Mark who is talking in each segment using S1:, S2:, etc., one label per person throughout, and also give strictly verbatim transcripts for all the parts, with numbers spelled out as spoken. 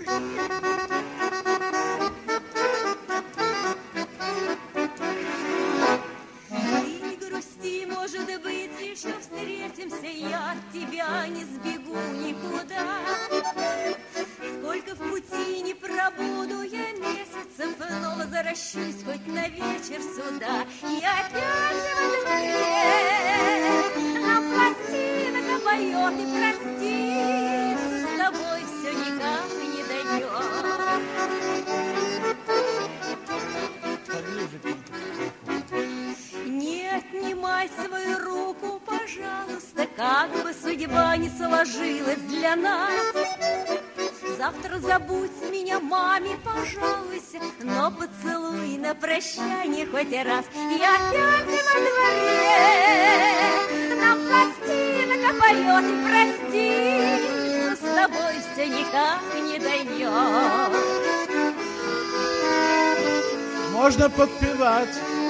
S1: не грусти, может быть, еще встретимся, я от тебя не сбегу никуда. Сколько в пути не пробуду я месяцев, но возвращусь хоть на вечер сюда. И опять во дворе нам пластинка поет, и проститься с тобой все никак не дает. Не отнимай свою руку, пожалуйста, как бы судьба не сложилась для нас. Завтра забудь меня, маме, пожалуйся, но поцелуй на прощание хоть раз. И опять во дворе нам пластинка поет, и проститься с тобой все никак не дает.
S2: Можно подпевать.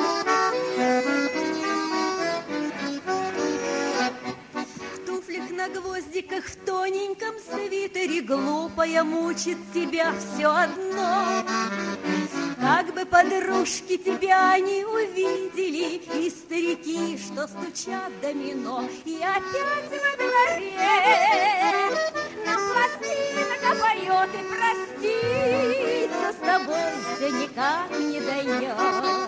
S1: На гвоздиках в тоненьком свитере глупая мучит тебя все одно. Как бы подружки тебя не увидели, и старики, что стучат домино. И опять во дворе нам пластинка поет, и проститься с тобой все никак не дает.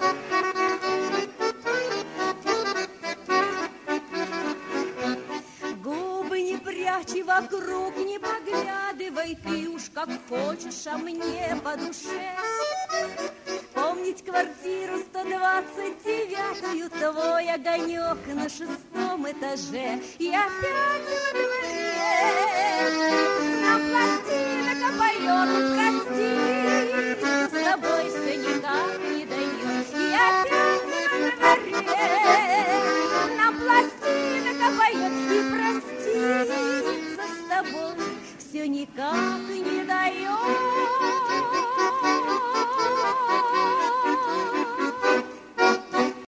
S1: И вокруг не поглядывай, ты уж как хочешь, а мне по душе. Помнить квартиру сто двадцать девятую, твой огонек на шестом этаже. И опять во дворе нам пластинка поет, и проститься с тобой все никак не дает. И опять во дворе нам пластинка поет, и проститься с тобой все никак